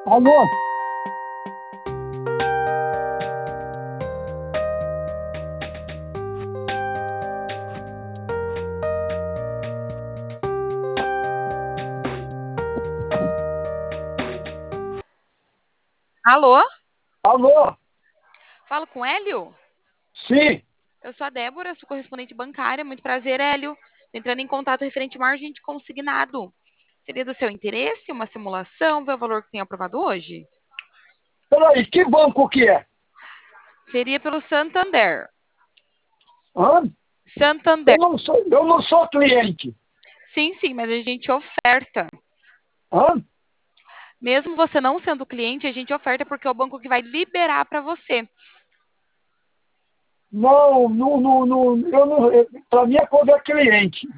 Alô? Alô? Alô? Falo com Hélio? Sim. Eu sou a Débora, sou correspondente bancária. Muito prazer, Hélio. Tô entrando em contato referente margem de consignado. Seria do seu interesse uma simulação, ver o valor que tem aprovado hoje? Peraí, que banco que é? Seria pelo Santander. Hã? Santander. Eu não sou cliente. Sim, sim, mas a gente oferta. Hã? Mesmo você não sendo cliente, a gente oferta porque é o banco que vai liberar para você. Não, não, não, não, eu não, para mim é quando é cliente.